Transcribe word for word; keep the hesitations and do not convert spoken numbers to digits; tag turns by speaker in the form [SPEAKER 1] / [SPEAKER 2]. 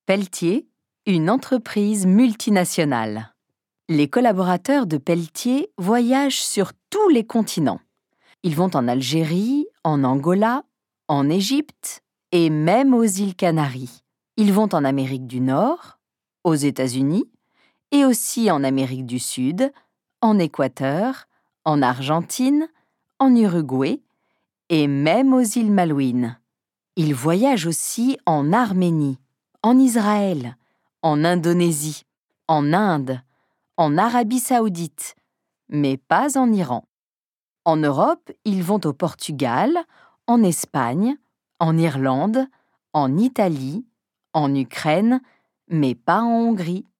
[SPEAKER 1] Pelletier, une entreprise multinationale. Les collaborateurs de Pelletier voyagent sur tous les continents. Ils vont en Algérie, en Angola, en Égypte et même aux îles Canaries. Ils vont en Amérique du Nord, aux États-Unis et aussi en Amérique du Sud, en Équateur, en Argentine, en Uruguay et même aux îles Malouines. Ils voyagent aussi en Arménie, en Israël, en Indonésie, en Inde, en Arabie Saoudite, mais pas en Iran. En Europe, ils vont au Portugal, en Espagne, en Irlande, en Italie, en Ukraine, mais pas en Hongrie.